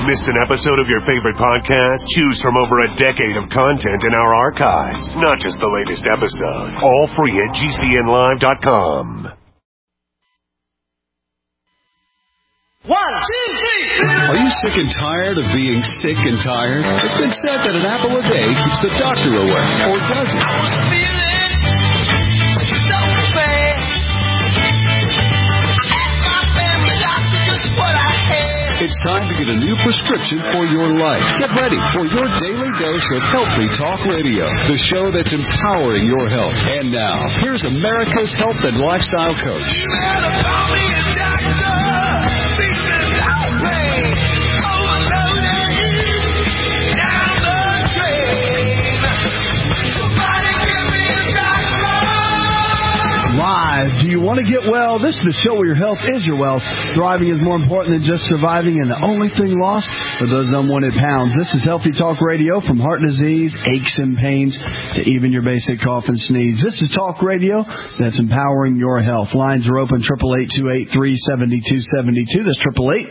Missed an episode of your favorite podcast? Choose from over a decade of content in our archives. Not just the latest episode. All free at GCNlive.com. 1, 2, 3. Are you sick and tired of being sick and tired? It's been said that an apple a day keeps the doctor away. Or does it? I was feeling so bad. I asked my family doctor just what I had. It's time to get a new prescription for your life. Get ready for your daily dose of Healthy Talk Radio, the show that's empowering your health. And now, here's America's health and lifestyle coach. You had a phony doctor. Features outrage. Overloaded. Down the drain. Somebody give me a doctor. Live. Do you want to get well? This is the show where your health is your wealth. Thriving is more important than just surviving, and the only thing lost are those unwanted pounds. This is Healthy Talk Radio, from heart disease, aches and pains, to even your basic cough and sneeze. This is Talk Radio that's empowering your health. Lines are open, 888-283-7272. That's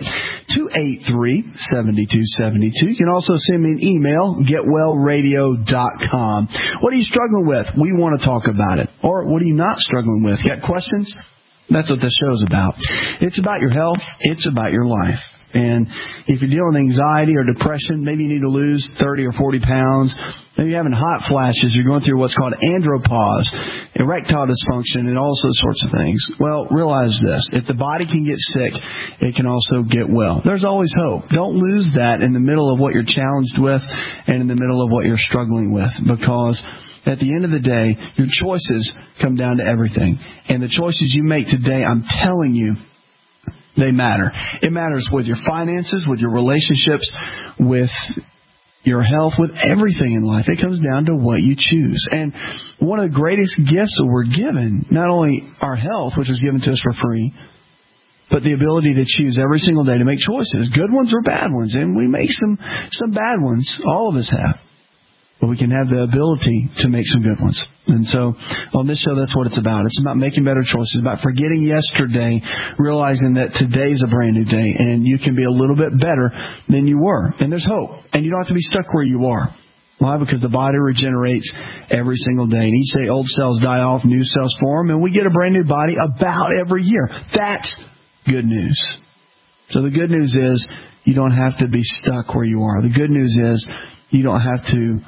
888-283-7272. You can also send me an email, getwellradio.com. What are you struggling with? We want to talk about it. Or what are you not struggling with? Got questions? That's what this show's about. It's about your health. It's about your life. And if you're dealing with anxiety or depression, maybe you need to lose 30 or 40 pounds. Maybe you're having hot flashes. You're going through what's called andropause, erectile dysfunction, and all those sorts of things. Well, realize this. If the body can get sick, it can also get well. There's always hope. Don't lose that in the middle of what you're challenged with and in the middle of what you're struggling with, because at the end of the day, your choices come down to everything. And the choices you make today, I'm telling you, they matter. It matters with your finances, with your relationships, with your health, with everything in life. It comes down to what you choose. And one of the greatest gifts that we're given, not only our health, which was given to us for free, but the ability to choose every single day to make choices, good ones or bad ones. And we make some bad ones. All of us have. But we can have the ability to make some good ones. And so on this show, that's what it's about. It's about making better choices, about forgetting yesterday, realizing that today's a brand new day, and you can be a little bit better than you were. And there's hope. And you don't have to be stuck where you are. Why? Because the body regenerates every single day. And each day, old cells die off, new cells form, and we get a brand new body about every year. That's good news. So the good news is you don't have to be stuck where you are. The good news is you don't have to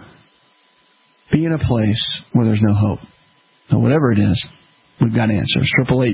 be in a place where there's no hope. So whatever it is, we've got answers.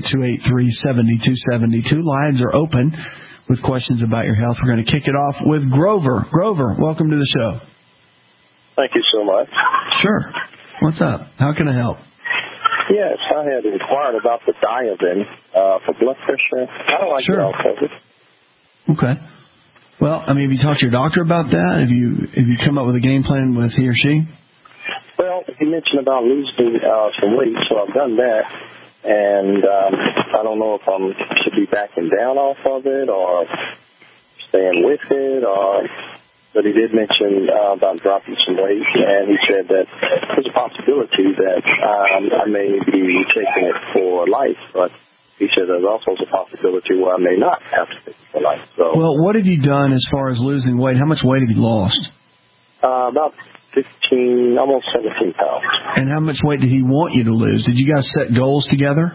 888-283-7272. Lines are open with questions about your health. We're going to kick it off with Grover. Grover, welcome to the show. Thank you so much. Sure. What's up? How can I help? Yes, I had inquired about the Diavin for blood pressure. I don't like Sure. it all covered. Okay. Well, I mean, have you talked to your doctor about that? Have you come up with a game plan with he or she? Well, he mentioned about losing some weight, so I've done that. And I don't know if I should be backing down off of it or staying with it. But he did mention about dropping some weight, and he said that there's a possibility that I may be taking it for life. But he said there's also a possibility where I may not have to take it for life. So, well, what have you done as far as losing weight? How much weight have you lost? About 15, almost 17 pounds. And how much weight did he want you to lose? Did you guys set goals together?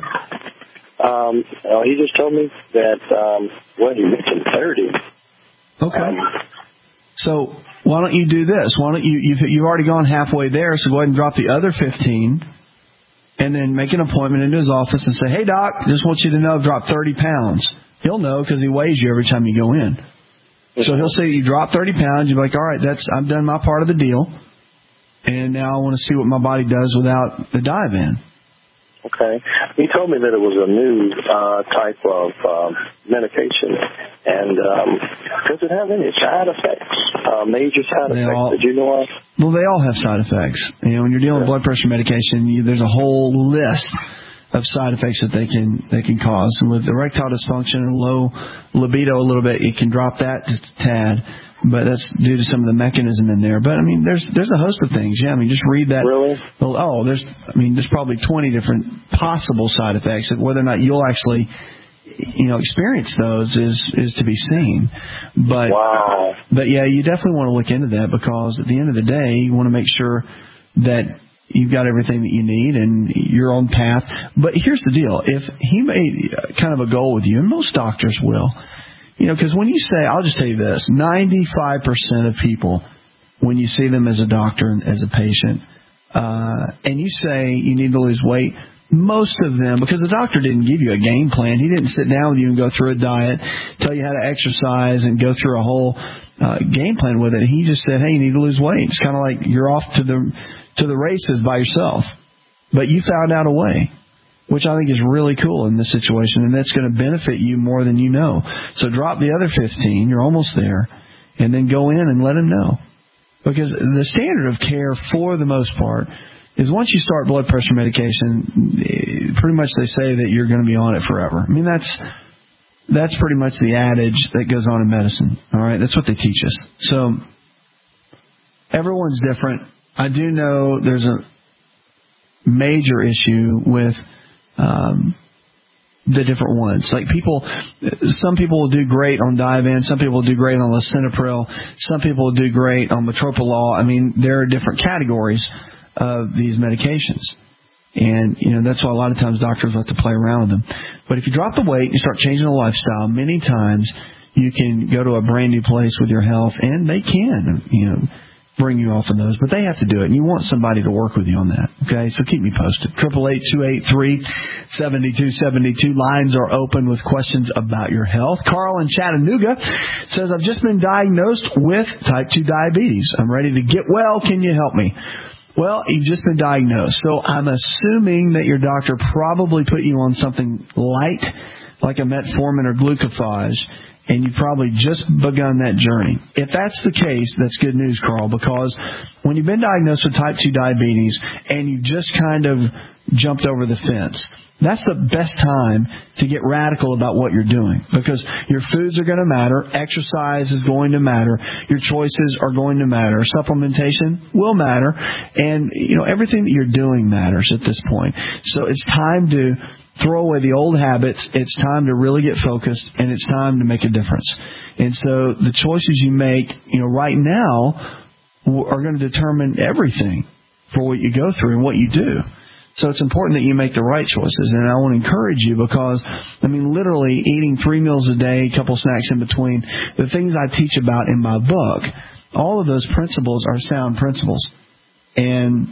He just told me that, he mentioned 30. Okay. So why don't you do this? Why don't you've already gone halfway there, so go ahead and drop the other 15 and then make an appointment into his office and say, hey, Doc, just want you to know I've dropped 30 pounds. He'll know because he weighs you every time you go in. So he'll say you dropped 30 pounds. You're like, all right, I've done my part of the deal. And now I want to see what my body does without the Diavin. Okay. He told me that it was a new type of medication. And does it have any side effects, major side effects that you know of? Well, they all have side effects. You know, when you're dealing with blood pressure medication, there's a whole list of side effects that they can cause. And with erectile dysfunction and low libido a little bit, it can drop that just a tad. But that's due to some of the mechanism in there. But I mean, there's a host of things. Yeah, I mean, just read that. Really? There's probably 20 different possible side effects. Whether or not you'll actually experience those is to be seen. But wow. But yeah, you definitely want to look into that, because at the end of the day, you want to make sure that you've got everything that you need and you're on path. But here's the deal: if he made kind of a goal with you, and most doctors will, because when you say, I'll just tell you this, 95% of people, when you see them as a doctor and as a patient, and you say you need to lose weight, most of them, because the doctor didn't give you a game plan, he didn't sit down with you and go through a diet, tell you how to exercise, and go through a whole game plan with it. He just said, hey, you need to lose weight. It's kind of like you're off to the races by yourself, but you found out a way, which I think is really cool in this situation, and that's going to benefit you more than you know. So drop the other 15, you're almost there, and then go in and let him know. Because the standard of care, for the most part, is once you start blood pressure medication, pretty much they say that you're going to be on it forever. I mean, that's pretty much the adage that goes on in medicine. All right, that's what they teach us. So everyone's different. I do know there's a major issue with the different ones. Like some people will do great on Divan, some people will do great on lisinopril, some people will do great on metoprolol. I mean, there are different categories of these medications. And, that's why a lot of times doctors like to play around with them. But if you drop the weight, you start changing the lifestyle, many times you can go to a brand new place with your health, and they can, bring you off of those, but they have to do it, and you want somebody to work with you on that. Okay, so keep me posted. 888-283-7272. Lines are open with questions about your health. Carl in Chattanooga says, I've just been diagnosed with type 2 diabetes. I'm ready to get well. Can you help me? Well, you've just been diagnosed, so I'm assuming that your doctor probably put you on something light, like a metformin or glucophage, and you've probably just begun that journey. If that's the case, that's good news, Carl, because when you've been diagnosed with type 2 diabetes and you just kind of jumped over the fence, that's the best time to get radical about what you're doing, because your foods are going to matter, exercise is going to matter, your choices are going to matter, supplementation will matter, and everything that you're doing matters at this point. So it's time to throw away the old habits. It's time to really get focused, and it's time to make a difference. And so the choices you make, right now are going to determine everything for what you go through and what you do. So it's important that you make the right choices. And I want to encourage you, because, literally eating 3 meals a day, a couple snacks in between, the things I teach about in my book, all of those principles are sound principles. And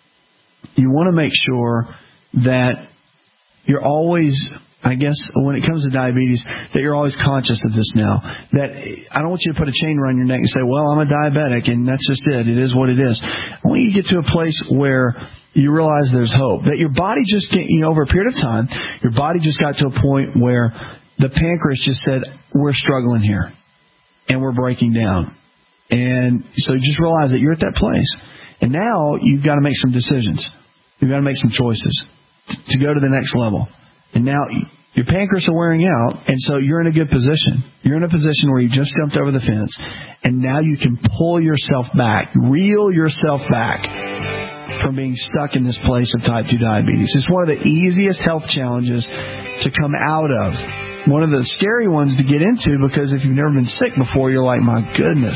you want to make sure that you're always, I guess, when it comes to diabetes, that you're always conscious of this now. That I don't want you to put a chain around your neck and say, well, I'm a diabetic, and that's just it. It is what it is. I want you to get to a place where you realize there's hope. That your body just, over a period of time, your body just got to a point where the pancreas just said, we're struggling here, and we're breaking down. And so you just realize that you're at that place. And now you've got to make some decisions. You've got to make some choices to go to the next level. And now your pancreas are wearing out, and so you're in a good position. You're in a position where you just jumped over the fence, and now you can pull yourself back, reel yourself back from being stuck in this place of type 2 diabetes. It's one of the easiest health challenges to come out of. One of the scary ones to get into, because if you've never been sick before, you're like, my goodness,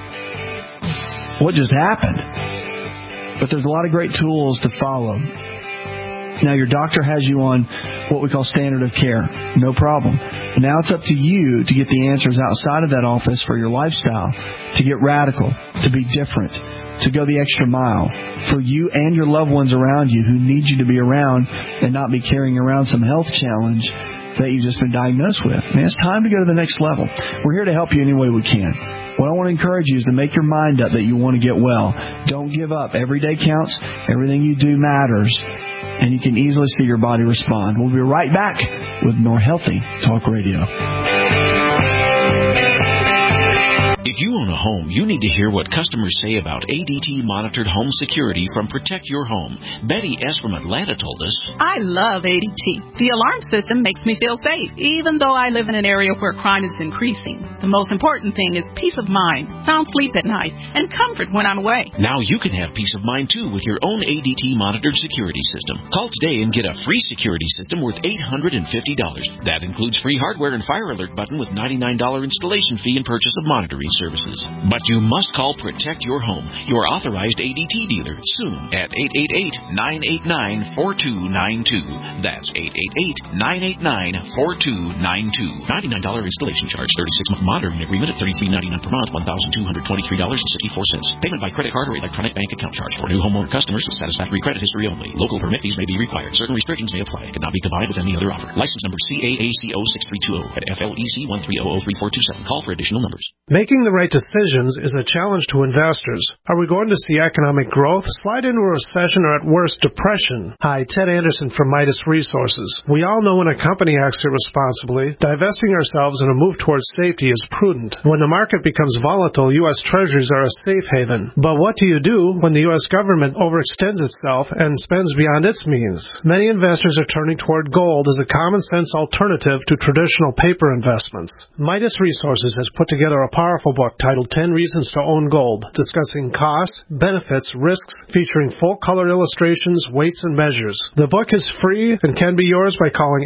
what just happened? But there's a lot of great tools to follow. Now, your doctor has you on what we call standard of care. No problem. But now it's up to you to get the answers outside of that office for your lifestyle, to get radical, to be different, to go the extra mile for you and your loved ones around you who need you to be around and not be carrying around some health challenge that you've just been diagnosed with. Man, it's time to go to the next level. We're here to help you any way we can. What I want to encourage you is to make your mind up that you want to get well. Don't give up. Every day counts. Everything you do matters. And you can easily see your body respond. We'll be right back with more Healthy Talk Radio. If you own a home, you need to hear what customers say about ADT monitored home security from Protect Your Home. Betty S. from Atlanta told us, I love ADT. The alarm system makes me feel safe, even though I live in an area where crime is increasing. The most important thing is peace of mind, sound sleep at night, and comfort when I'm away. now you can have peace of mind too with your own ADT monitored security system. Call today and get a free security system worth $850. That includes free hardware and fire alert button with $99 installation fee and purchase of monitoring services. But you must call Protect Your Home, your authorized ADT dealer, soon at 888-989-4292. That's 888-989-4292. $99 installation charge, 36-month monitoring agreement at $33.99 per month, $1,223.64. Payment by credit card or electronic bank account charge for new homeowner customers with satisfactory credit history only. Local permit fees may be required. Certain restrictions may apply. It cannot be combined with any other offer. License number CAACO6320 at FLEC 1300347. Call for additional numbers. Making the right decisions is a challenge to investors. Are we going to see economic growth, slide into a recession, or at worst, depression? Hi, Ted Anderson from Midas Resources. We all know when a company acts irresponsibly, divesting ourselves in a move towards safety is prudent. When the market becomes volatile, U.S. Treasuries are a safe haven. But what do you do when the U.S. government overextends itself and spends beyond its means? Many investors are turning toward gold as a common-sense alternative to traditional paper investments. Midas Resources has put together a powerful book titled 10 Reasons to Own Gold, discussing costs, benefits, risks, featuring full-color illustrations, weights, and measures. The book is free and can be yours by calling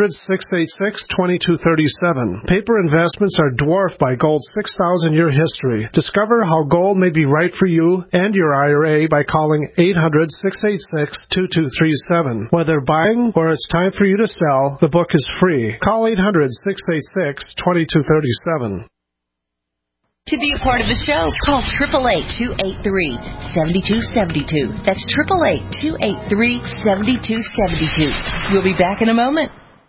800-686-2237. Paper investments are dwarfed by gold's 6,000-year history. Discover how gold may be right for you and your IRA by calling 800-686-2237. Whether buying or it's time for you to sell, the book is free. Call 800-686-2237. To be a part of the show, call 888-283-7272. That's 888-283-7272. We'll be back in a moment.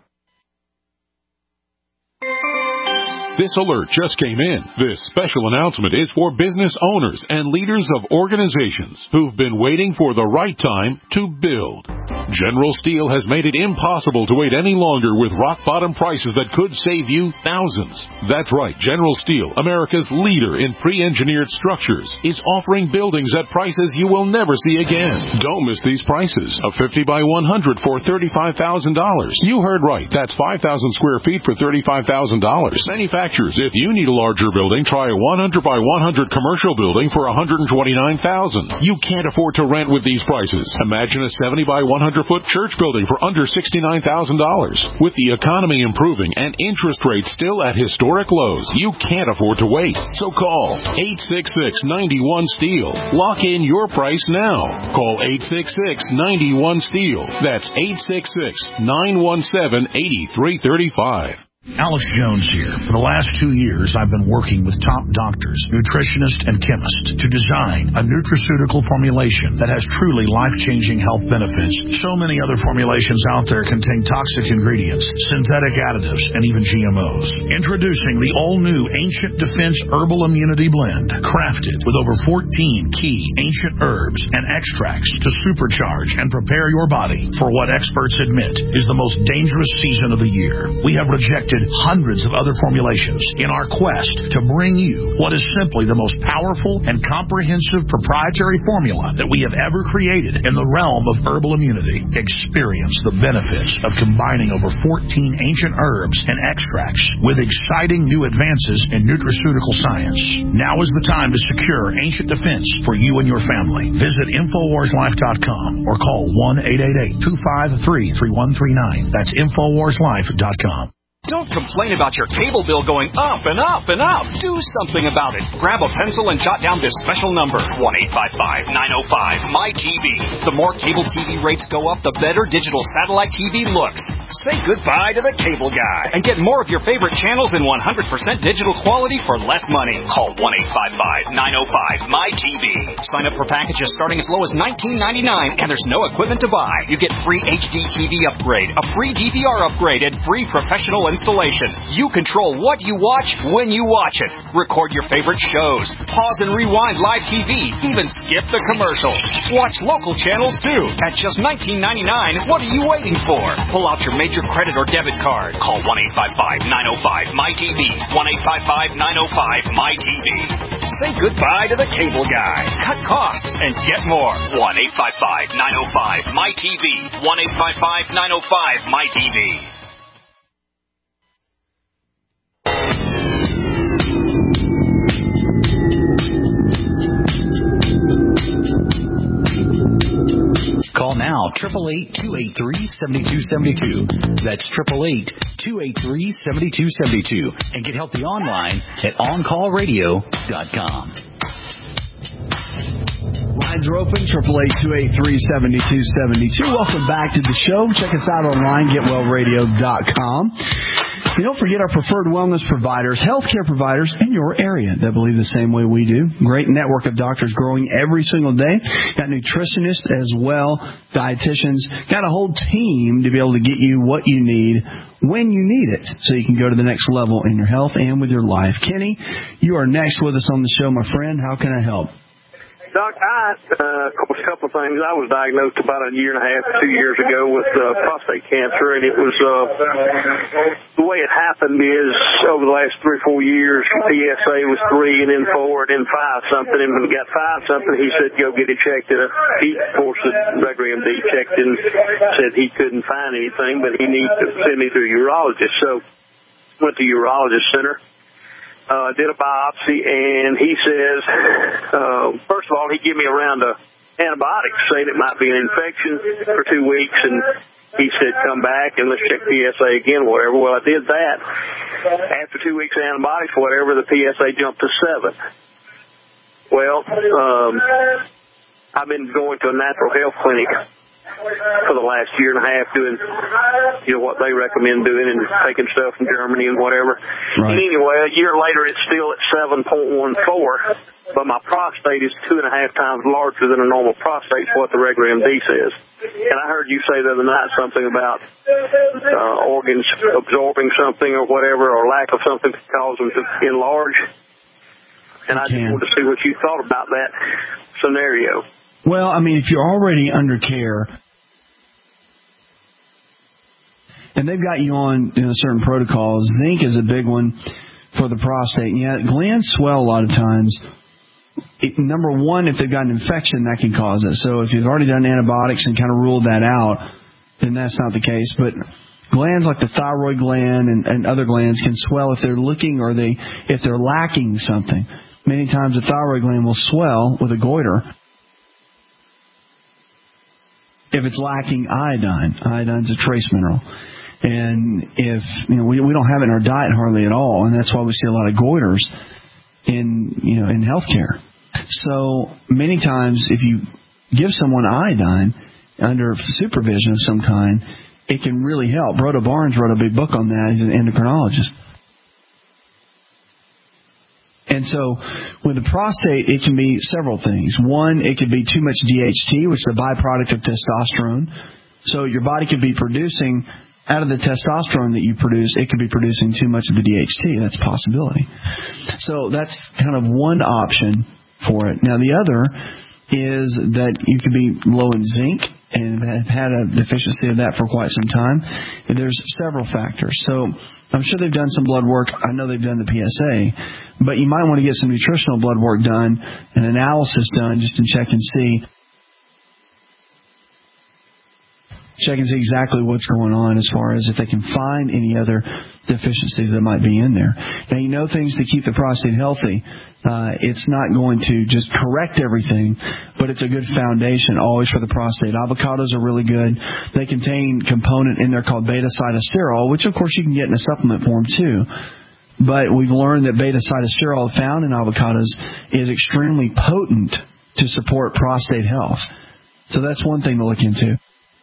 This alert just came in. This special announcement is for business owners and leaders of organizations who've been waiting for the right time to build. General Steel has made it impossible to wait any longer with rock-bottom prices that could save you thousands. That's right, General Steel, America's leader in pre-engineered structures, is offering buildings at prices you will never see again. Don't miss these prices. A 50 by 100 for $35,000. You heard right. That's 5,000 square feet for $35,000. Manufacturers, if you need a larger building, try a 100 by 100 commercial building for $129,000. You can't afford to rent with these prices. Imagine a 70 by 100-foot church building for under $69,000. With the economy improving and interest rates still at historic lows, you can't afford to wait. So call 866-91-STEEL. Lock in your price now. Call 866-91-STEEL. That's 866-917-8335. Alex Jones here. For the last 2 years, I've been working with top doctors, nutritionists, and chemists to design a nutraceutical formulation that has truly life-changing health benefits. So many other formulations out there contain toxic ingredients, synthetic additives, and even GMOs. Introducing the all-new Ancient Defense Herbal Immunity Blend, crafted with over 14 key ancient herbs and extracts to supercharge and prepare your body for what experts admit is the most dangerous season of the year. We have rejected hundreds of other formulations in our quest to bring you what is simply the most powerful and comprehensive proprietary formula that we have ever created in the realm of herbal immunity. Experience the benefits of combining over 14 ancient herbs and extracts with exciting new advances in nutraceutical science. Now is the time to secure Ancient Defense for you and your family. Visit InfoWarsLife.com or call 1-888-253-3139. That's InfoWarsLife.com. Don't complain about your cable bill going up and up and up. Do something about it. Grab a pencil and jot down this special number, 1-855-905-MyTV. The more cable TV rates go up, the better digital satellite TV looks. Say goodbye to the cable guy and get more of your favorite channels in 100% digital quality for less money. Call 1-855-905-MyTV. Sign up for packages starting as low as $19.99, and there's no equipment to buy. You get free HD TV upgrade, a free DVR upgrade, and free professional and installation. You control what you watch when you watch it. Record your favorite shows. Pause and rewind live TV. Even skip the commercials. Watch local channels too. At just $19.99, what are you waiting for? Pull out your major credit or debit card. Call 1-855-905-MyTV. 1-855-905-MyTV. Say goodbye to the cable guy. Cut costs and get more. 1-855-905-MyTV. 1-855-905-MyTV. Call now, 888-283-7272. That's 888-283-7272. And get healthy online at OnCallRadio.com. Lines are open, 888-283-7272. Welcome back to the show. Check us out online, GetWellRadio.com. And don't forget our preferred wellness providers, healthcare providers in your area that believe the same way we do. Great network of doctors growing every single day. Got nutritionists as well, dietitians. Got a whole team to be able to get you what you need when you need it so you can go to the next level in your health and with your life. Kenny, you are next with us on the show, my friend. How can I help? Doc, of course, a couple of things. I was diagnosed about 1.5 years, 2 years ago with prostate cancer, and it was the way it happened is over the last 3 or 4 years, PSA was 3 and then 4 and then 5 something, and when we got 5 something, he said, go get it checked. And he, of course, the regular MD checked and said he couldn't find anything, but he needed to send me to a urologist. So went to the urologist center. Did a biopsy, and he says, first of all, he gave me a round of antibiotics, saying it might be an infection for 2 weeks, and he said, come back and let's check PSA again, whatever. Well, I did that. After 2 weeks of antibiotics, whatever, the PSA jumped to 7. Well, I've been going to a natural health clinic for the last 1.5 years doing, what they recommend doing and taking stuff from Germany and whatever. Right. And anyway, a year later, it's still at 7.14, but my prostate is 2.5 times larger than a normal prostate, what the regular MD says. And I heard you say the other night something about organs absorbing something or whatever, or lack of something to cause them to enlarge. And I just wanted to see what you thought about that scenario. Well, I mean, if you're already under care, and they've got you on certain protocols, zinc is a big one for the prostate. And yeah, glands swell a lot of times. Number one, if they've got an infection, that can cause it. So if you've already done antibiotics and kind of ruled that out, then that's not the case. But glands like the thyroid gland and other glands can swell if they're looking or if they're lacking something. Many times the thyroid gland will swell with a goiter if it's lacking iodine. Iodine's a trace mineral. And if we don't have it in our diet hardly at all, and that's why we see a lot of goiters in healthcare. So many times if you give someone iodine under supervision of some kind, it can really help. Broda Barnes wrote a big book on that. He's an endocrinologist. And so with the prostate, it can be several things. One, it could be too much DHT, which is a byproduct of testosterone. So your body could be producing, out of the testosterone that you produce, it could be producing too much of the DHT. That's a possibility. So that's kind of one option for it. Now, the other is that you could be low in zinc and have had a deficiency of that for quite some time. And there's several factors. So I'm sure they've done some blood work. I know they've done the PSA. But you might want to get some nutritional blood work done, an analysis done, just to check and see exactly what's going on as far as if they can find any other deficiencies that might be in there. Now, things to keep the prostate healthy. It's not going to just correct everything, but it's a good foundation always for the prostate. Avocados are really good. They contain a component in there called beta-sitosterol, which, of course, you can get in a supplement form, too. But we've learned that beta-sitosterol found in avocados is extremely potent to support prostate health. So that's one thing to look into.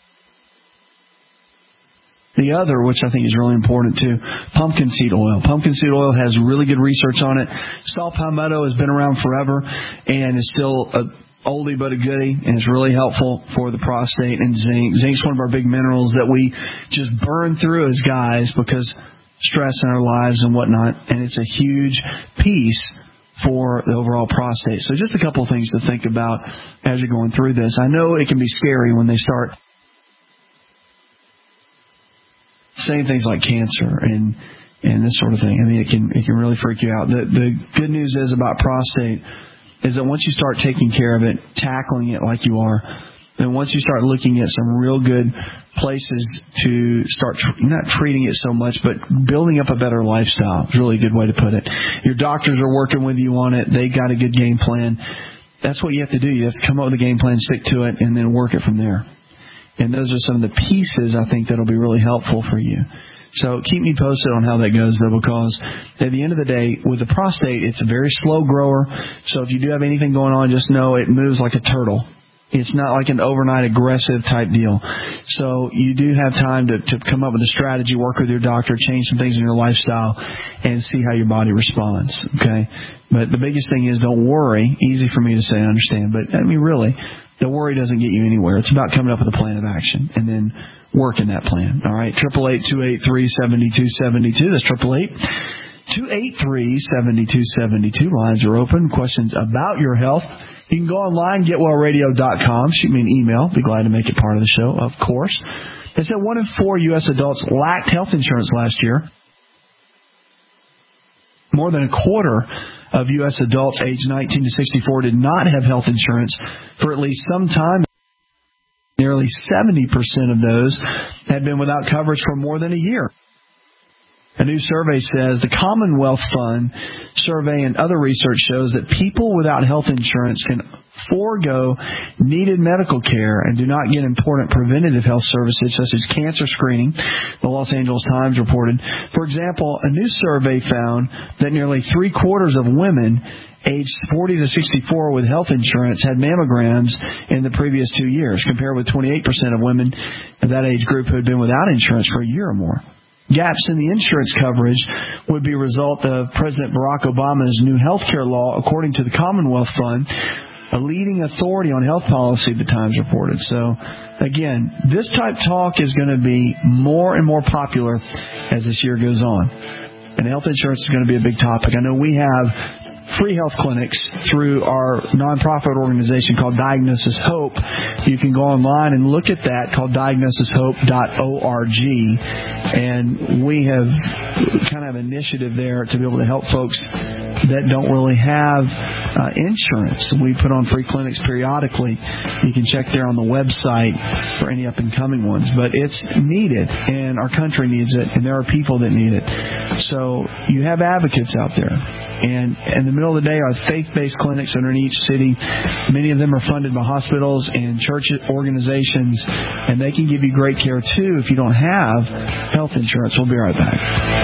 The other, which I think is really important too, pumpkin seed oil. Pumpkin seed oil has really good research on it. Saw palmetto has been around forever and is still a oldie but a goodie, and it's really helpful for the prostate. And zinc. Zinc's one of our big minerals that we just burn through as guys because stress in our lives and whatnot, and it's a huge piece for the overall prostate. So just a couple of things to think about as you're going through this. I know it can be scary when they start saying things like cancer and this sort of thing. I mean, it can really freak you out. The good news is about prostate is that once you start taking care of it, tackling it like you are, and once you start looking at some real good places to start not treating it so much, but building up a better lifestyle is really a good way to put it. Your doctors are working with you on it. They got a good game plan. That's what you have to do. You have to come up with a game plan, stick to it, and then work it from there. And those are some of the pieces I think that will be really helpful for you. So keep me posted on how that goes, though, because at the end of the day, with the prostate, it's a very slow grower. So if you do have anything going on, just know it moves like a turtle. It's not like an overnight aggressive type deal. So you do have time to come up with a strategy, work with your doctor, change some things in your lifestyle, and see how your body responds, okay? But the biggest thing is don't worry. Easy for me to say, I understand. But, I mean, really, the worry doesn't get you anywhere. It's about coming up with a plan of action and then working that plan, all right? 888-283-7272. That's 888-283-7272. Lines are open. Questions about your health. You can go online, getwellradio.com. Shoot me an email. Be glad to make it part of the show, of course. They said 1 in 4 U.S. adults lacked health insurance last year. More than a quarter of U.S. adults aged 19 to 64 did not have health insurance for at least some time. Nearly 70% of those had been without coverage for more than a year. A new survey says the Commonwealth Fund survey and other research shows that people without health insurance can forego needed medical care and do not get important preventative health services such as cancer screening, the Los Angeles Times reported. For example, a new survey found that nearly 3/4 of women aged 40 to 64 with health insurance had mammograms in the previous 2 years, compared with 28% of women of that age group who had been without insurance for a year or more. Gaps in the insurance coverage would be a result of President Barack Obama's new health care law, according to the Commonwealth Fund, a leading authority on health policy, the Times reported. So, again, this type talk is going to be more and more popular as this year goes on. And health insurance is going to be a big topic. I know we have free health clinics through our nonprofit organization called Diagnosis Hope. You can go online and look at that, called diagnosishope.org. And we have kind of an initiative there to be able to help folks that don't really have insurance. We put on free clinics periodically. You can check there on the website for any up-and-coming ones. But it's needed, and our country needs it, and there are people that need it. So you have advocates out there. And in the middle of the day are faith-based clinics that are in each city. Many of them are funded by hospitals and church organizations, and they can give you great care, too, if you don't have health insurance. We'll be right back.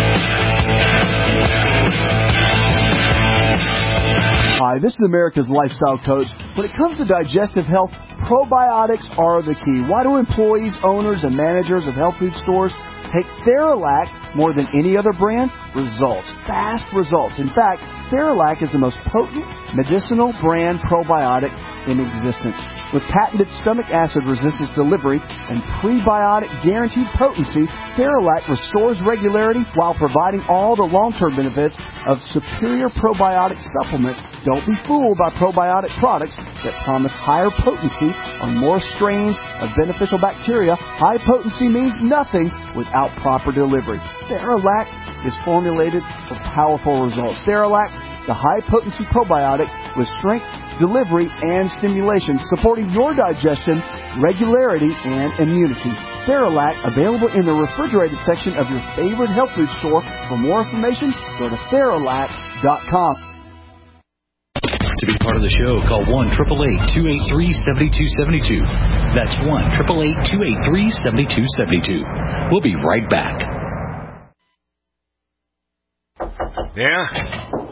Hi, this is America's Lifestyle Coach. When it comes to digestive health, probiotics are the key. Why do employees, owners, and managers of health food stores take Theralac more than any other brand? Results. Fast results. In fact, Theralac is the most potent medicinal brand probiotic in existence. With patented stomach acid resistance delivery and prebiotic guaranteed potency, Theralac restores regularity while providing all the long-term benefits of superior probiotic supplements. Don't be fooled by probiotic products that promise higher potency on more strains of beneficial bacteria. High potency means nothing without proper delivery. Theralac is formulated for powerful results. Theralac, the high-potency probiotic with strength, delivery, and stimulation, supporting your digestion, regularity, and immunity. Theralac, available in the refrigerated section of your favorite health food store. For more information, go to Theralac.com. To be part of the show, call 1-888-283-7272. That's 1-888-283-7272. We'll be right back. Yeah?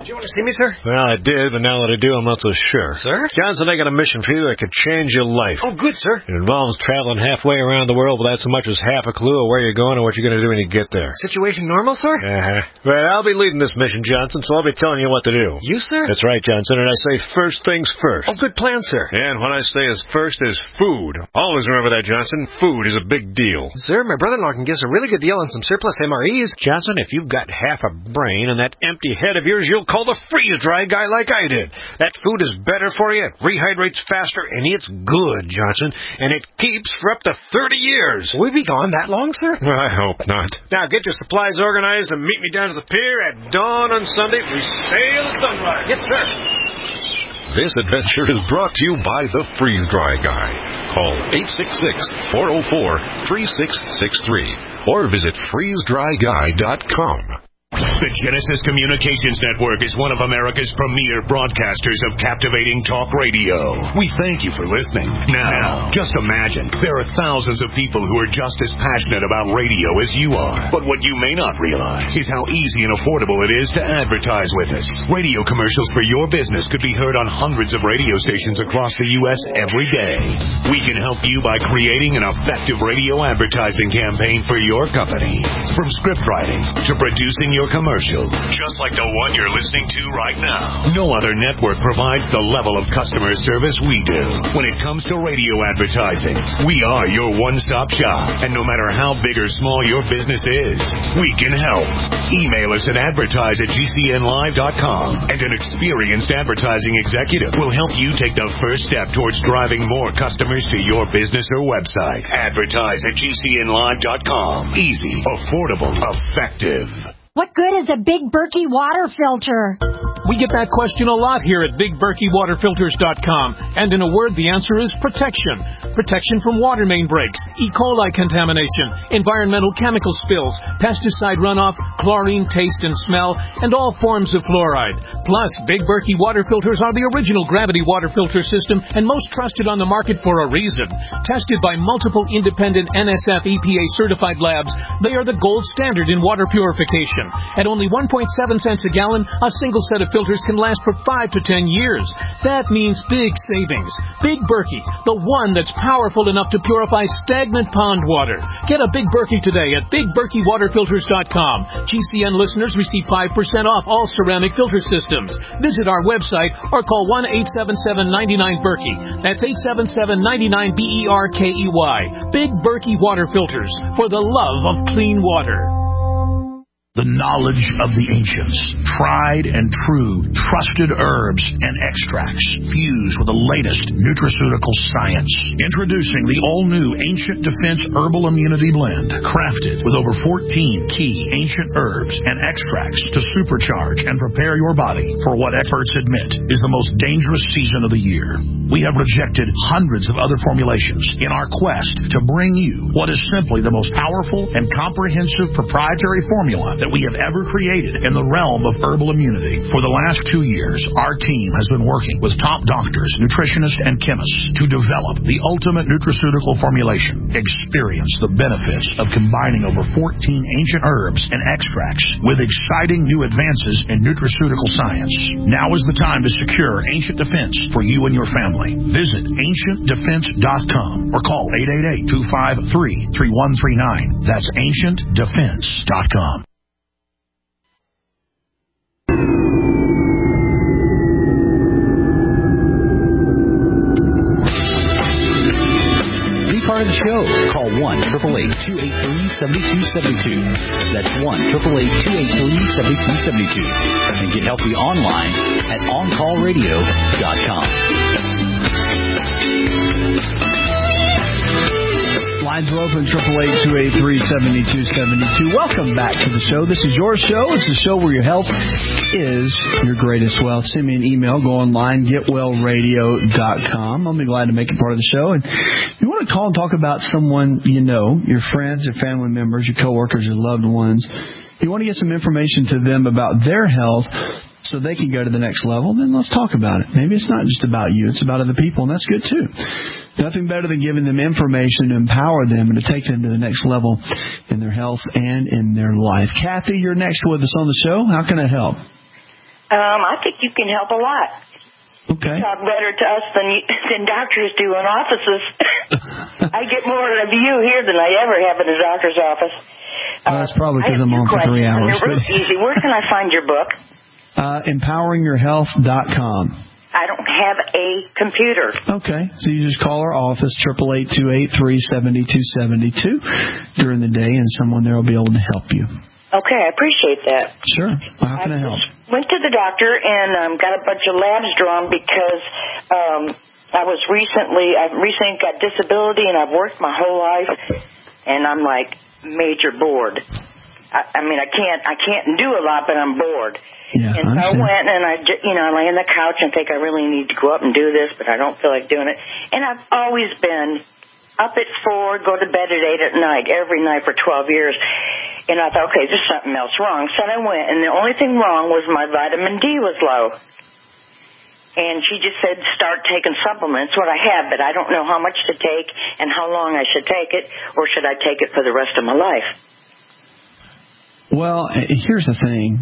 Did you want to see me, sir? Well, I did, but now that I do, I'm not so sure. Sir? Johnson, I got a mission for you that could change your life. Oh, good, sir. It involves traveling halfway around the world without so much as half a clue of where you're going or what you're going to do when you get there. Situation normal, sir? Well, I'll be leading this mission, Johnson, so I'll be telling you what to do. You, sir? That's right, Johnson, and I say first things first. Oh, good plan, sir. And what I say is first is food. Always remember that, Johnson. Food is a big deal. Sir, my brother-in-law can give us a really good deal on some surplus MREs. Johnson, if you've got half a brain and that empty head of yours, you'll call the freeze-dry guy like I did. That food is better for you, it rehydrates faster, and it's good, Johnson, and it keeps for up to 30 years. Will we be gone that long, sir? I hope not. Now, get your supplies organized and meet me down to the pier at dawn on Sunday. We sail at sunrise. Yes, sir. This adventure is brought to you by the Freeze Dry Guy. Call 866-404-3663 or visit freezedryguy.com. The Genesis Communications Network is one of America's premier broadcasters of captivating talk radio. We thank you for listening. Now, just imagine, there are thousands of people who are just as passionate about radio as you are. But what you may not realize is how easy and affordable it is to advertise with us. Radio commercials for your business could be heard on hundreds of radio stations across the U.S. every day. We can help you by creating an effective radio advertising campaign for your company. From script writing to producing your commercial, just like the one you're listening to right now. No other network provides the level of customer service we do. When it comes to radio advertising, we are your one-stop shop. And no matter how big or small your business is, we can help. Email us at advertise@gcnlive.com, and an experienced advertising executive will help you take the first step towards driving more customers to your business or website. Advertise@gcnlive.com. Easy, affordable, effective. What good is a Big Berkey water filter? We get that question a lot here at BigBerkeyWaterFilters.com. And in a word, the answer is protection. Protection from water main breaks, E. coli contamination, environmental chemical spills, pesticide runoff, chlorine taste and smell, and all forms of fluoride. Plus, Big Berkey water filters are the original gravity water filter system and most trusted on the market for a reason. Tested by multiple independent NSF EPA certified labs, they are the gold standard in water purification. At only 1.7 cents a gallon, a single set of filters can last for 5 to 10 years. That means big savings. Big Berkey, the one that's powerful enough to purify stagnant pond water. Get a Big Berkey today at BigBerkeyWaterFilters.com. GCN listeners receive 5% off all ceramic filter systems. Visit our website or call 1-877-99-BERKEY. That's 877-99-BERKEY. Big Berkey Water Filters, for the love of clean water. The knowledge of the ancients, tried and true, trusted herbs and extracts fused with the latest nutraceutical science. Introducing the all-new Ancient Defense Herbal Immunity Blend, crafted with over 14 key ancient herbs and extracts to supercharge and prepare your body for what experts admit is the most dangerous season of the year. We have rejected hundreds of other formulations in our quest to bring you what is simply the most powerful and comprehensive proprietary formula that we have ever created in the realm of herbal immunity. For the last 2 years, our team has been working with top doctors, nutritionists, and chemists to develop the ultimate nutraceutical formulation. Experience the benefits of combining over 14 ancient herbs and extracts with exciting new advances in nutraceutical science. Now is the time to secure Ancient Defense for you and your family. Visit AncientDefense.com or call 888-253-3139. That's AncientDefense.com. Part of the show. Call 1-888-283-7272. That's 1-888-283-7272. And get healthy online at OnCallRadio.com. Lines are open, 888-283-7272. Welcome back to the show. This is your show. It's the show where your health is your greatest wealth. Send me an email. Go online, getwellradio.com. I'll be glad to make it part of the show. And if you want to call and talk about someone you know, your friends, your family members, your coworkers, your loved ones, you want to get some information to them about their health so they can go to the next level, then let's talk about it. Maybe it's not just about you. It's about other people, and that's good too. Nothing better than giving them information to empower them and to take them to the next level in their health and in their life. Kathy, you're next with us on the show. How can I help? I think you can help a lot. Okay. You talk better to us than doctors do in offices. I get more of you here than I ever have in a doctor's office. That's probably because I'm on for 3 hours. They're really easy. Where can I find your book? EmpoweringYourHealth.com. I don't have a computer. Okay, so you just call our office, 888-283-7272 during the day, and someone there will be able to help you. Okay, I appreciate that. Sure. Well, how can I help? Went to the doctor and got a bunch of labs drawn because I recently got disability and I've worked my whole life, and I'm like major bored. I mean, I can't do a lot, but I'm bored. Yeah, and so I went and I lay on the couch and think I really need to go up and do this, but I don't feel like doing it. And I've always been up at 4, go to bed at 8 at night, every night for 12 years. And I thought, okay, there's something else wrong. So I went, and the only thing wrong was my vitamin D was low. And she just said, start taking supplements, what I have, but I don't know how much to take and how long I should take it, or should I take it for the rest of my life? Well, here's the thing.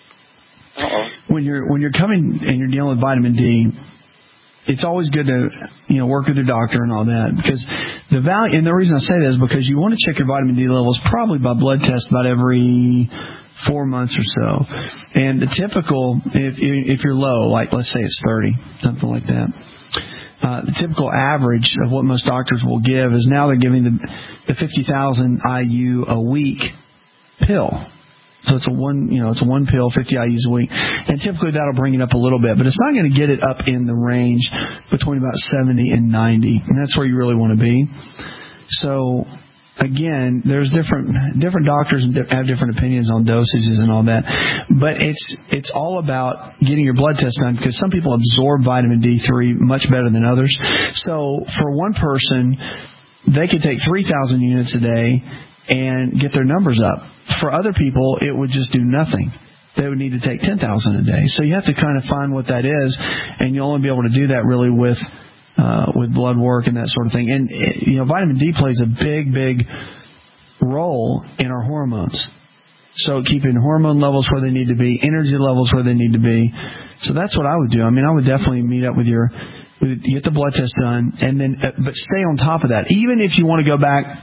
When you're coming and you're dealing with vitamin D, it's always good to work with your doctor and all that, because the value, and the reason I say that is because you want to check your vitamin D levels probably by blood test about every 4 months or so. And the typical, if you're low, like let's say it's 30, something like that. The typical average of what most doctors will give is now they're giving the 50,000 IU a week pill. So it's a one pill, 50 IUs a week. And typically that'll bring it up a little bit, but it's not going to get it up in the range between about 70 and 90. And that's where you really want to be. So again, there's different doctors have different opinions on dosages and all that. But it's all about getting your blood test done, because some people absorb vitamin D3 much better than others. So for one person, they could take 3,000 units a day and get their numbers up. For other people, it would just do nothing. They would need to take 10,000 a day. So you have to kind of find what that is, and you'll only be able to do that really with blood work and that sort of thing. And vitamin D plays a big role in our hormones. So keeping hormone levels where they need to be, energy levels where they need to be. So that's what I would do. I mean, I would definitely meet up with get the blood test done, and then but stay on top of that. Even if you want to go back,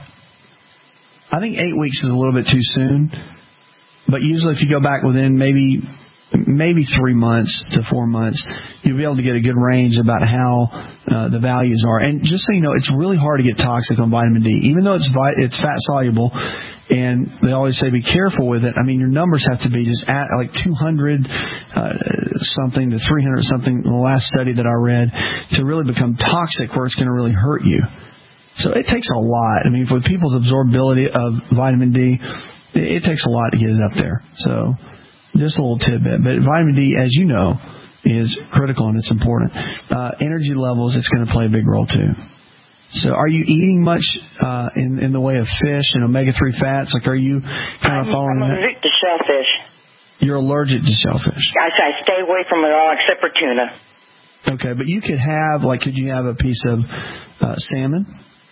I think 8 weeks is a little bit too soon, but usually if you go back within maybe 3 months to 4 months, you'll be able to get a good range about how the values are. And just so you know, it's really hard to get toxic on vitamin D, even though it's fat soluble. And they always say be careful with it. I mean, your numbers have to be just at like 200 something to 300 something in the last study that I read to really become toxic, where it's going to really hurt you. So it takes a lot. I mean, for people's absorbability of vitamin D, it takes a lot to get it up there. So just a little tidbit. But vitamin D, as you know, is critical and it's important. Energy levels, it's going to play a big role too. So are you eating much in the way of fish and omega-3 fats? Like, are you kind of following that? I'm allergic to shellfish. You're allergic to shellfish. I stay away from it all except for tuna. Okay, but you could you have a piece of salmon?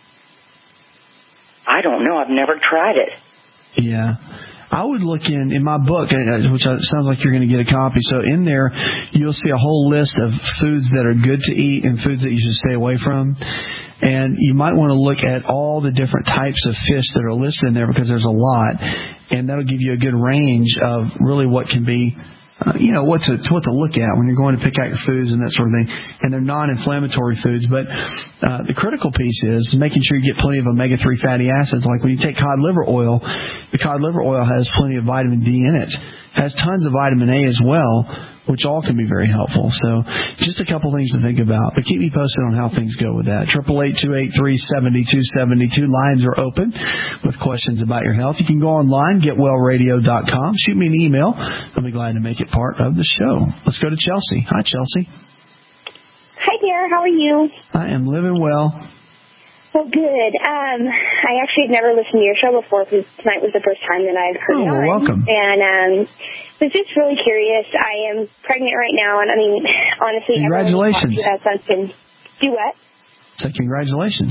I don't know. I've never tried it. Yeah. I would look in my book, which sounds like you're going to get a copy. So in there, you'll see a whole list of foods that are good to eat and foods that you should stay away from. And you might want to look at all the different types of fish that are listed in there, because there's a lot. And that'll give you a good range of really what can be, what to look at when you're going to pick out your foods and that sort of thing. And they're non-inflammatory foods. But the critical piece is making sure you get plenty of omega-3 fatty acids. Like when you take cod liver oil, the cod liver oil has plenty of vitamin D in it. Has tons of vitamin A as well, which all can be very helpful. So just a couple things to think about. But keep me posted on how things go with that. 888-283-7272. Lines are open with questions about your health. You can go online, getwellradio.com. Shoot me an email. I'll be glad to make it part of the show. Let's go to Chelsea. Hi, Chelsea. Hi there. How are you? I am living well. Well, good. I actually had never listened to your show before, because tonight was the first time that I've heard it on. Welcome. And was just really curious. I am pregnant right now, and I mean, honestly, congratulations. Everyone who has something. Do what? So congratulations.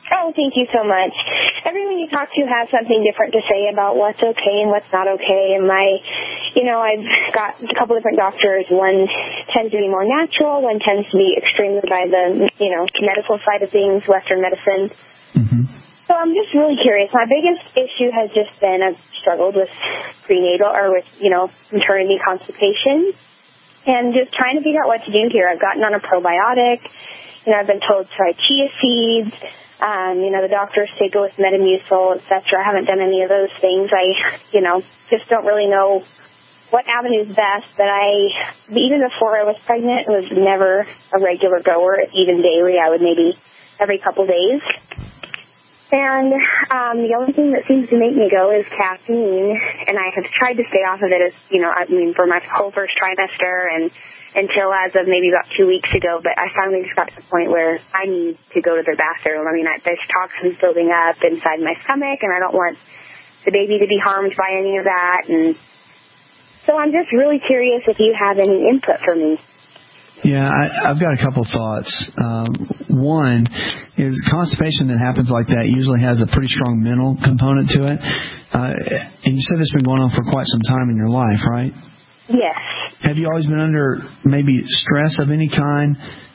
Oh, thank you so much. Everyone you talk to has something different to say about what's okay and what's not okay. And I've got a couple different doctors. One tends to be more natural. One tends to be extremely by the, medical side of things, Western medicine. Mm-hmm. So I'm just really curious. My biggest issue has just been I've struggled with prenatal or with, maternity constipation and just trying to figure out what to do here. I've gotten on a probiotic. I've been told to try chia seeds. The doctors say go with Metamucil, etc. I haven't done any of those things. I, just don't really know what avenue is best. But even before I was pregnant, was never a regular goer, even daily. I would maybe every couple days. And the only thing that seems to make me go is caffeine. And I have tried to stay off of it for my whole first trimester and until as of maybe about 2 weeks ago, but I finally just got to the point where I need to go to the bathroom. There's toxins building up inside my stomach, and I don't want the baby to be harmed by any of that. And so I'm just really curious if you have any input for me. Yeah, I've got a couple thoughts. One is constipation that happens like that usually has a pretty strong mental component to it. And you said it's been going on for quite some time in your life, right? Yes. Have you always been under maybe stress of any kind?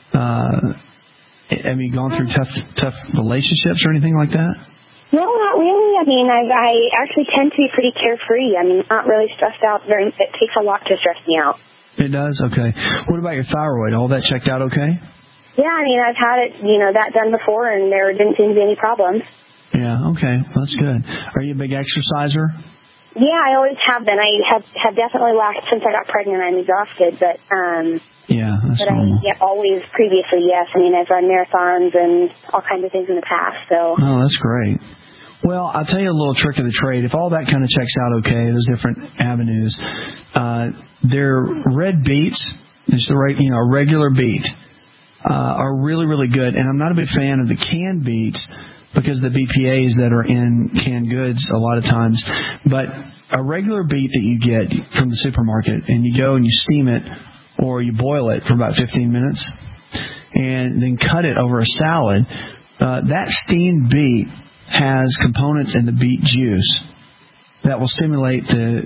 Have you gone through tough relationships or anything like that? No, not really. I actually tend to be pretty carefree. Not really stressed out. It takes a lot to stress me out. It does? Okay. What about your thyroid? All that checked out okay? Yeah, I've had it, that done before, and there didn't seem to be any problems. Yeah, okay. Well, that's good. Are you a big exerciser? Yeah, I always have been. I have definitely lacked since I got pregnant. I'm exhausted, but yeah, that's normal. Always previously, yes. I've run marathons and all kinds of things in the past. So. Oh, that's great. Well, I'll tell you a little trick of the trade. If all that kind of checks out okay, those different avenues, their red beets, just the right, regular beet, are really, really good. And I'm not a big fan of the canned beets because of the BPAs that are in canned goods a lot of times. But a regular beet that you get from the supermarket, and you go and you steam it or you boil it for about 15 minutes and then cut it over a salad, that steamed beet has components in the beet juice that will stimulate the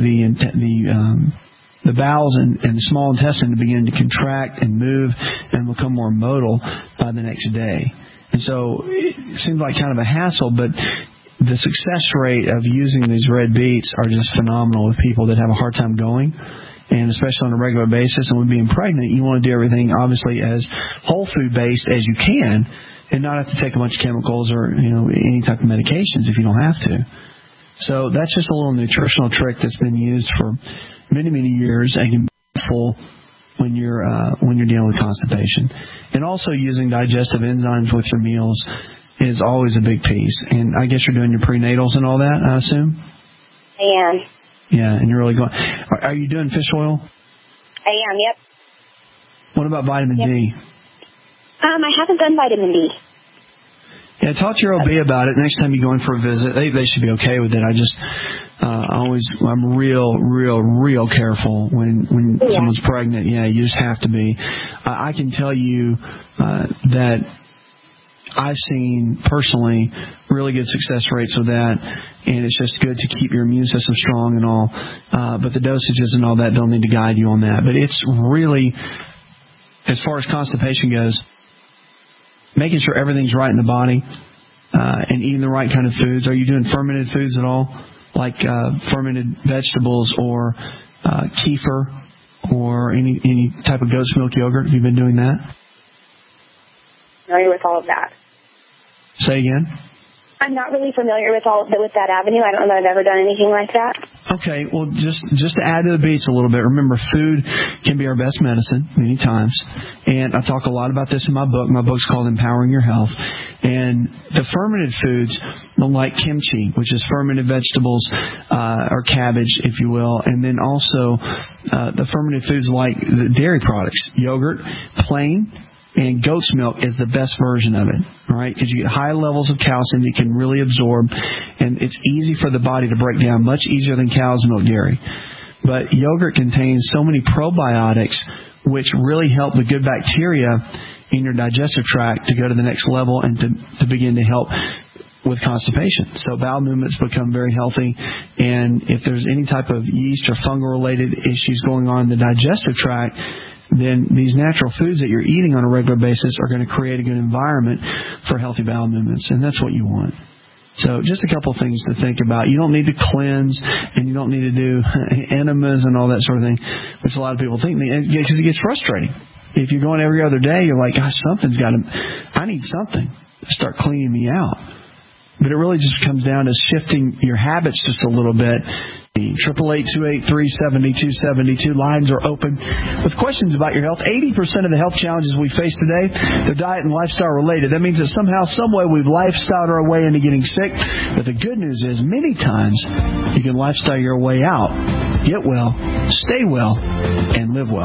bowels and the small intestine to begin to contract and move and become more motile by the next day. And so it seems like kind of a hassle, but the success rate of using these red beets are just phenomenal with people that have a hard time going. And especially on a regular basis, and when being pregnant, you want to do everything obviously as whole food based as you can, and not have to take a bunch of chemicals or any type of medications if you don't have to. So that's just a little nutritional trick that's been used for many, many years and can be helpful when you're dealing with constipation. And also using digestive enzymes with your meals is always a big piece. And I guess you're doing your prenatals and all that, I assume? I am. Yeah, and you're really going. Are you doing fish oil? I am, yep. What about vitamin D? I haven't done vitamin D. Yeah, talk to your OB about it. Next time you go in for a visit, they should be okay with it. I'm real careful when someone's pregnant. Yeah, you just have to be. I can tell you that I've seen personally really good success rates with that, and it's just good to keep your immune system strong and all. But the dosages and all that, they'll need to guide you on that. But it's really, as far as constipation goes, making sure everything's right in the body and eating the right kind of foods. Are you doing fermented foods at all, like fermented vegetables or kefir or any type of goat's milk yogurt? Have you been doing that? Familiar with all of that. Say again? I'm not really familiar with that avenue. I don't know that I've ever done anything like that. Okay, well, just to add to the beats a little bit, remember, food can be our best medicine many times. And I talk a lot about this in my book. My book's called Empowering Your Health. And the fermented foods, like kimchi, which is fermented vegetables, or cabbage, if you will, and then also the fermented foods like the dairy products, yogurt, plain, and goat's milk is the best version of it, all right? Because you get high levels of calcium that you can really absorb, and it's easy for the body to break down, much easier than cow's milk dairy. But yogurt contains so many probiotics which really help the good bacteria in your digestive tract to go to the next level and to begin to help with constipation. So bowel movements become very healthy, and if there's any type of yeast or fungal-related issues going on in the digestive tract, then these natural foods that you're eating on a regular basis are going to create a good environment for healthy bowel movements, and that's what you want. So just a couple of things to think about. You don't need to cleanse, and you don't need to do enemas and all that sort of thing, which a lot of people think, because it gets frustrating. If you're going every other day, you're like, gosh, I need something to start cleaning me out. But it really just comes down to shifting your habits just a little bit. 888-283-7272. Lines are open with questions about your health. 80% of the health challenges we face today, they're diet and lifestyle related. That means that somehow, some way, we've lifestyled our way into getting sick. But the good news is, many times, you can lifestyle your way out. Get well, stay well, and live well.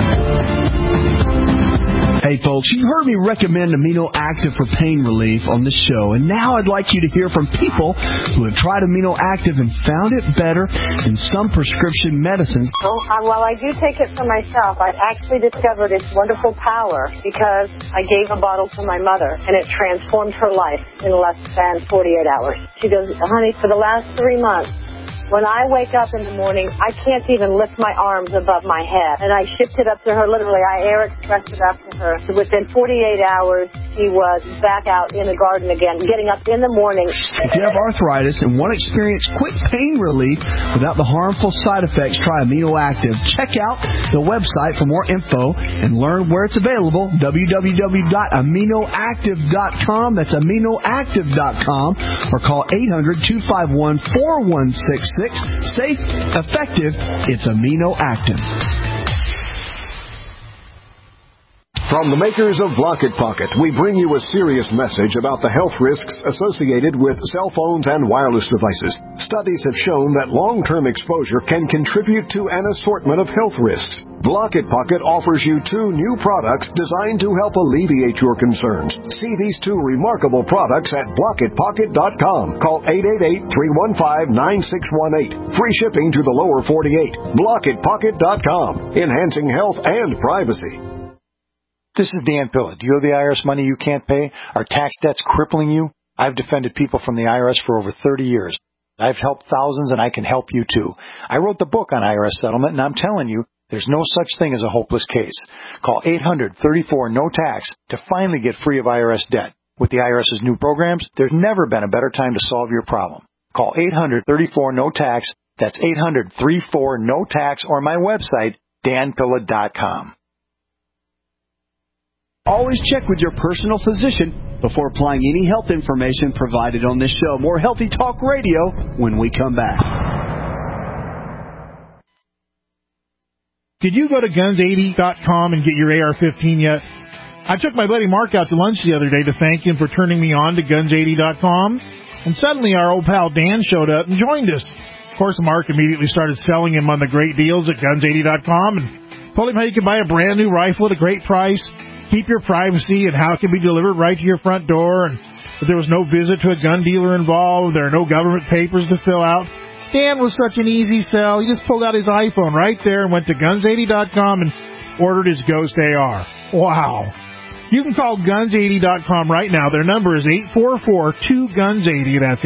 Hey folks, you heard me recommend Amino Active for pain relief on this show, and now I'd like you to hear from people who have tried Amino Active and found it better than some prescription medicines. Well, I do take it for myself. I actually discovered its wonderful power because I gave a bottle to my mother, and it transformed her life in less than 48 hours. She goes, honey, for the last 3 months, when I wake up in the morning, I can't even lift my arms above my head. And I shipped it up to her, literally. I air expressed it up to her. So within 48 hours, she was back out in the garden again, getting up in the morning. If you have arthritis and want to experience quick pain relief without the harmful side effects, try Amino Active. Check out the website for more info and learn where it's available, www.aminoactive.com. That's aminoactive.com, or call 800-251-4166. Safe, effective, it's Amino Active. From the makers of Block It Pocket, we bring you a serious message about the health risks associated with cell phones and wireless devices. Studies have shown that long-term exposure can contribute to an assortment of health risks. Block It Pocket offers you 2 new products designed to help alleviate your concerns. See these 2 remarkable products at blockitpocket.com. Call 888-315-9618. Free shipping to the lower 48. Blockitpocket.com. Enhancing health and privacy. This is Dan Pilla. Do you owe the IRS money you can't pay? Are tax debts crippling you? I've defended people from the IRS for over 30 years. I've helped thousands, and I can help you too. I wrote the book on IRS settlement, and I'm telling you, there's no such thing as a hopeless case. Call 800-34-NO-TAX to finally get free of IRS debt. With the IRS's new programs, there's never been a better time to solve your problem. Call 800-34-NO-TAX. That's 800-34-NO-TAX, or my website, danpilla.com. Always check with your personal physician before applying any health information provided on this show. More Healthy Talk Radio when we come back. Did you go to guns80.com and get your AR-15 yet? I took my buddy Mark out to lunch the other day to thank him for turning me on to guns80.com, and suddenly our old pal Dan showed up and joined us. Of course, Mark immediately started selling him on the great deals at guns80.com and told him how you can buy a brand new rifle at a great price, keep your privacy, and how it can be delivered right to your front door, and that there was no visit to a gun dealer involved, there are no government papers to fill out. Dan was such an easy sell. He just pulled out his iPhone right there and went to guns80.com and ordered his Ghost AR. Wow. You can call guns80.com right now. Their number is 844-2GUNS80. That's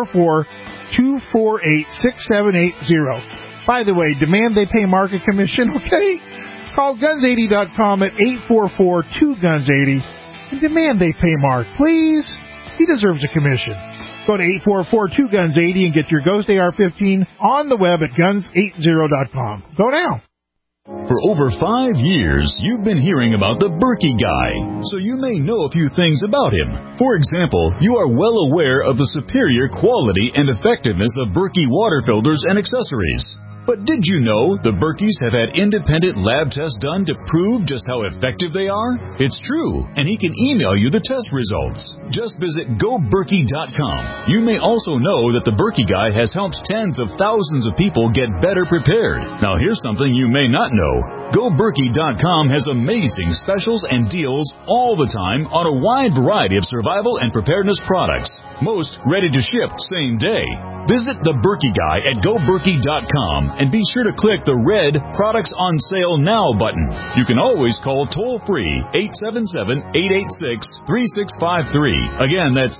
844-248-6780. By the way, demand they pay Mark a commission, okay? Call guns80.com at 844-2GUNS80 and demand they pay Mark, please. He deserves a commission. Go to 844-2GUNS80 and get your Ghost AR-15 on the web at guns80.com. Go now. For over 5 years, you've been hearing about the Berkey Guy, so you may know a few things about him. For example, you are well aware of the superior quality and effectiveness of Berkey water filters and accessories. But did you know the Berkeys have had independent lab tests done to prove just how effective they are? It's true, and he can email you the test results. Just visit GoBerkey.com. You may also know that the Berkey Guy has helped tens of thousands of people get better prepared. Now here's something you may not know. GoBerkey.com has amazing specials and deals all the time on a wide variety of survival and preparedness products. Most ready to ship same day. Visit the Berkey Guy at GoBerkey.com and be sure to click the red Products on Sale Now button. You can always call toll-free 877-886-3653. Again, that's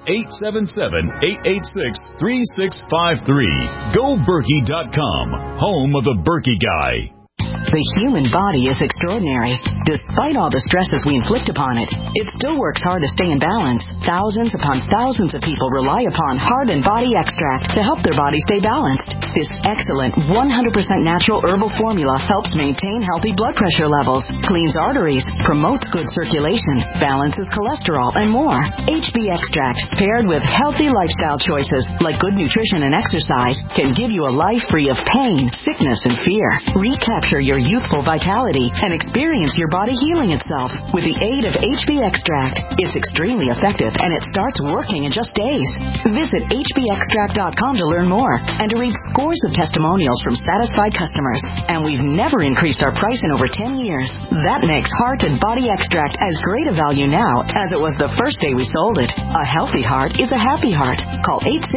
877-886-3653. GoBerkey.com, home of the Berkey Guy. The human body is extraordinary. Despite all the stresses we inflict upon it, it still works hard to stay in balance. Thousands upon thousands of people rely upon Heart and Body Extract to help their body stay balanced. This excellent 100% natural herbal formula helps maintain healthy blood pressure levels, cleans arteries, promotes good circulation, balances cholesterol, and more. HB Extract, paired with healthy lifestyle choices like good nutrition and exercise, can give you a life free of pain, sickness, and fear. Recapture your youthful vitality and experience your body healing itself with the aid of HB Extract. It's extremely effective and it starts working in just days. Visit hbextract.com to learn more and to read scores of testimonials from satisfied customers. And we've never increased our price in over 10 years. That makes Heart and Body Extract as great a value now as it was the first day we sold it. A healthy heart is a happy heart. Call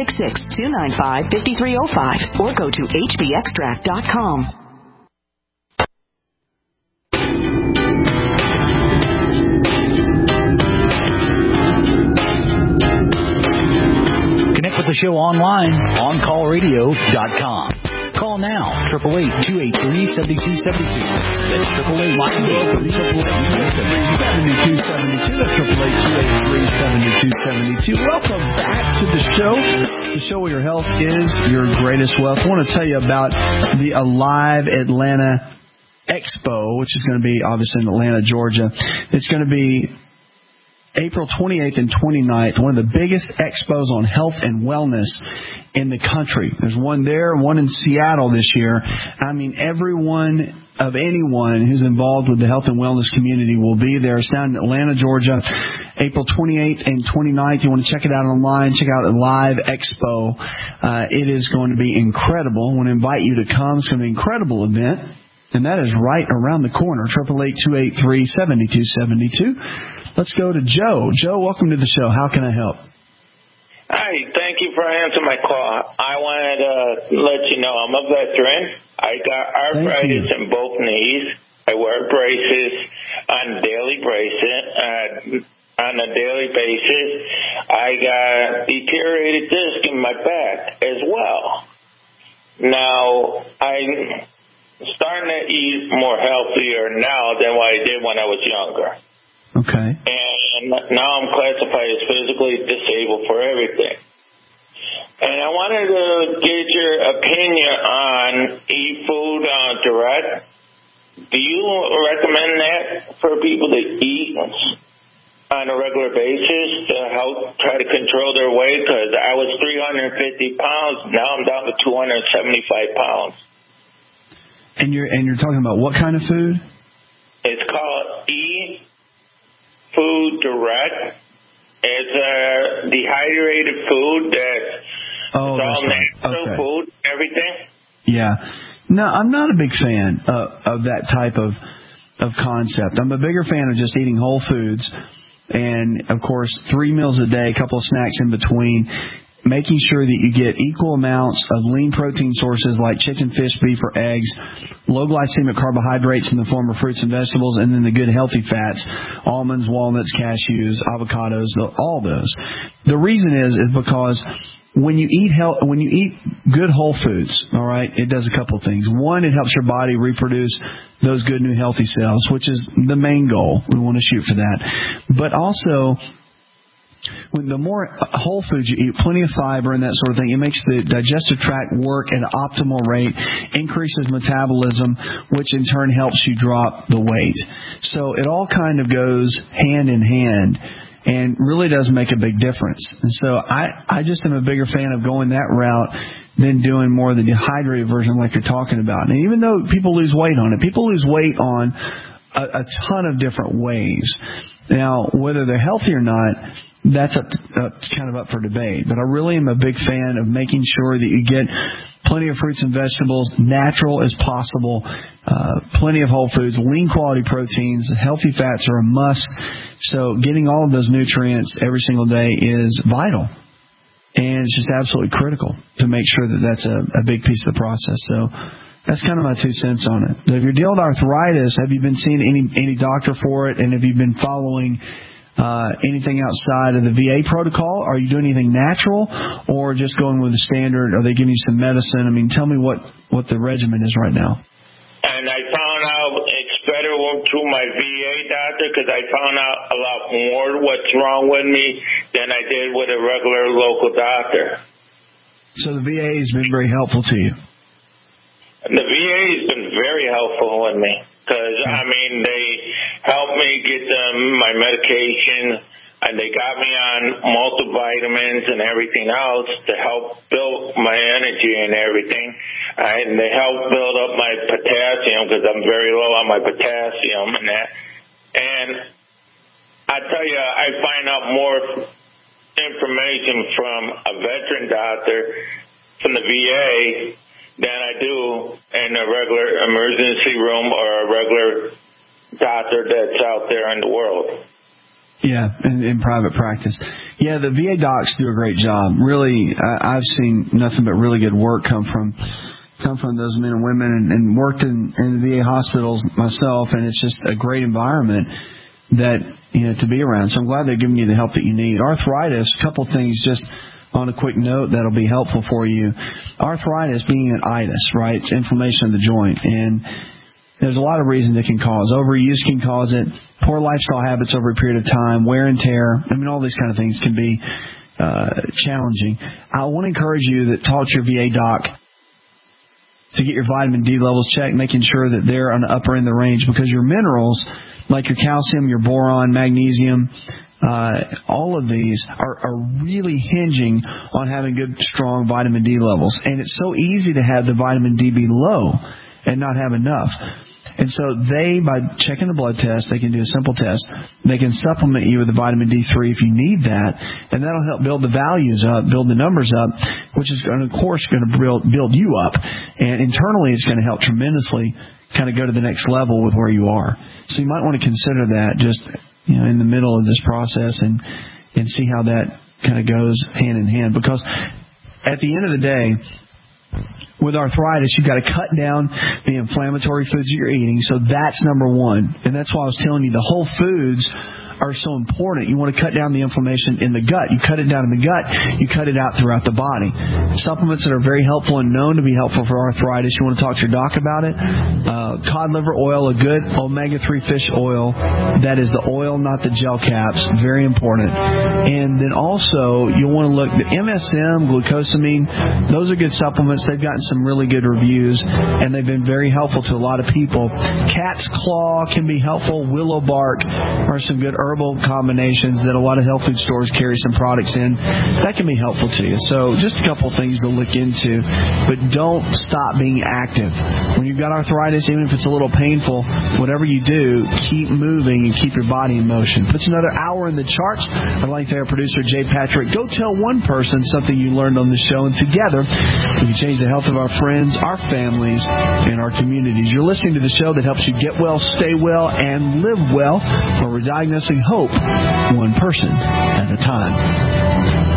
866-295-5305 or go to hbextract.com. Connect with the show online, OnCallRadio.com. Call now, 888-283-7272. That's 888-7272. That's 888-283-7272. Welcome back to the show where your health is your greatest wealth. I want to tell you about the Alive Atlanta Expo, which is going to be obviously in Atlanta, Georgia. It's going to be April 28th and 29th, one of the biggest expos on health and wellness in the country. There's one there, one in Seattle this year. I mean, anyone who's involved with the health and wellness community will be there. It's down in Atlanta, Georgia, April 28th and 29th. You want to check it out online. Check out Live Expo. It is going to be incredible. I want to invite you to come. It's going to be an incredible event. And that is right around the corner, 888-283-7272. Let's go to Joe. Joe, welcome to the show. How can I help? Hi, thank you for answering my call. I wanted to let you know I'm a veteran. I got arthritis in both knees. I wear braces on a daily basis. I got deteriorated disc in my back as well. Now, I'm starting to eat more healthier now than what I did when I was younger. Okay. And now I'm classified as physically disabled for everything. And I wanted to get your opinion on eFood Direct. Do you recommend that for people to eat on a regular basis to help try to control their weight? Because I was 350 pounds. Now I'm down to 275 pounds. And you're talking about what kind of food? It's called eFood Direct. It's a dehydrated food that's all natural food, everything. Yeah. No, I'm not a big fan of that type of concept. I'm a bigger fan of just eating whole foods and, of course, 3 meals a day, a couple of snacks in between, making sure that you get equal amounts of lean protein sources like chicken, fish, beef, or eggs, low glycemic carbohydrates in the form of fruits and vegetables, and then the good healthy fats, almonds, walnuts, cashews, avocados, all those. The reason is because when you eat good whole foods, all right, it does a couple of things. One, it helps your body reproduce those good new healthy cells, which is the main goal. We want to shoot for that. But also, when the more whole foods you eat, plenty of fiber and that sort of thing, it makes the digestive tract work at an optimal rate, increases metabolism, which in turn helps you drop the weight. So it all kind of goes hand in hand and really does make a big difference. And so I just am a bigger fan of going that route than doing more of the dehydrated version like you're talking about. And even though people lose weight on it, people lose weight on a ton of different ways. Now, whether they're healthy or not, that's kind of up for debate. But I really am a big fan of making sure that you get plenty of fruits and vegetables, natural as possible, plenty of whole foods, lean quality proteins, healthy fats are a must. So getting all of those nutrients every single day is vital. And it's just absolutely critical to make sure that that's a big piece of the process. So that's kind of my 2 cents on it. If you're dealing with arthritis, have you been seeing any doctor for it? And have you been following anything outside of the VA protocol? Are you doing anything natural or just going with the standard? Are they giving you some medicine? I mean, tell me what the regimen is right now. And I found out it's better through my VA doctor because I found out a lot more what's wrong with me than I did with a regular local doctor. So the VA has been very helpful to you? The VA has been very helpful with me because, they helped me get my medication, and they got me on multivitamins and everything else to help build my energy and everything. And they helped build up my potassium because I'm very low on my potassium and that. And I tell you, I find out more information from a veteran doctor from the VA than I do in a regular emergency room or a regular doctor that's out there in the world. Yeah, in private practice. Yeah, the VA docs do a great job. Really, I've seen nothing but really good work come from those men and women, and worked in the VA hospitals myself, and it's just a great environment that to be around. So I'm glad they're giving you the help that you need. Arthritis, a couple things just on a quick note that'll be helpful for you. Arthritis being an itis, right? It's inflammation of the joint, and there's a lot of reasons it can cause. Overuse can cause it. Poor lifestyle habits over a period of time, wear and tear. All these kind of things can be challenging. I want to encourage you that talk to your VA doc to get your vitamin D levels checked, making sure that they're on the upper end of the range, because your minerals, like your calcium, your boron, magnesium, all of these are really hinging on having good, strong vitamin D levels. And it's so easy to have the vitamin D be low and not have enough. And so by checking the blood test, they can do a simple test. They can supplement you with the vitamin D3 if you need that, and that'll help build the values up, build the numbers up, which is, of course, going to build you up. And internally, it's going to help tremendously kind of go to the next level with where you are. So you might want to consider that just in the middle of this process and see how that kind of goes hand in hand. Because at the end of the day, with arthritis, you've got to cut down the inflammatory foods that you're eating. So that's number one. And that's why I was telling you the whole foods are so important. You want to cut down the inflammation in the gut. You cut it down in the gut, you cut it out throughout the body. Supplements that are very helpful and known to be helpful for arthritis, you want to talk to your doc about it. Cod liver oil, a good omega-3 fish oil. That is the oil, not the gel caps. Very important. And then also, you'll want to look at MSM, glucosamine. Those are good supplements. They've gotten some really good reviews, and they've been very helpful to a lot of people. Cat's claw can be helpful. Willow bark are some good herbal combinations that a lot of health food stores carry some products in. That can be helpful to you. So just a couple things to look into, but don't stop being active. When you've got arthritis, even if it's a little painful, whatever you do, keep moving and keep your body in motion. Puts another hour in the charts. I'd like to have producer Jay Patrick go tell one person something you learned on the show, and together we can change the health of our friends, our families, and our communities. You're listening to the show that helps you get well, stay well, and live well, where we're diagnosing hope one person at a time.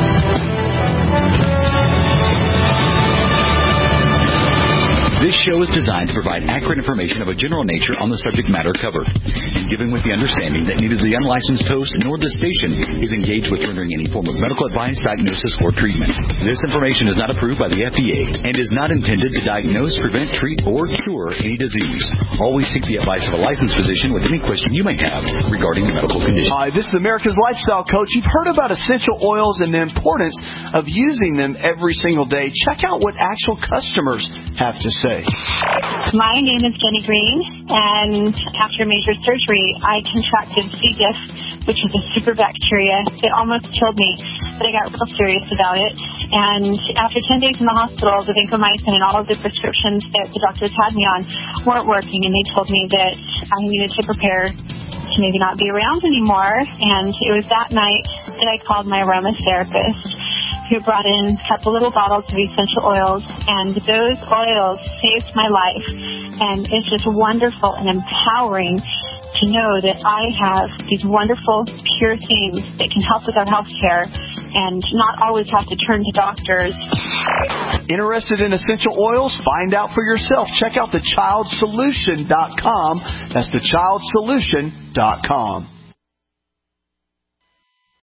This show is designed to provide accurate information of a general nature on the subject matter covered, and given with the understanding that neither the unlicensed host nor the station is engaged with rendering any form of medical advice, diagnosis, or treatment. This information is not approved by the FDA and is not intended to diagnose, prevent, treat, or cure any disease. Always seek the advice of a licensed physician with any question you may have regarding medical conditions. Hi, this is America's Lifestyle Coach. You've heard about essential oils and the importance of using them every single day. Check out what actual customers have to say. My name is Jenny Green, and after major surgery, I contracted C. diff, which is a super bacteria. It almost killed me, but I got real serious about it. And after 10 days in the hospital, the vancomycin and all of the prescriptions that the doctors had me on weren't working, and they told me that I needed to prepare to maybe not be around anymore. And it was that night decided I called my aromatherapist, who brought in a couple little bottles of essential oils, and those oils saved my life. And it's just wonderful and empowering to know that I have these wonderful, pure things that can help with our health care and not always have to turn to doctors. Interested in essential oils? Find out for yourself. Check out thechildsolution.com. That's thechildsolution.com.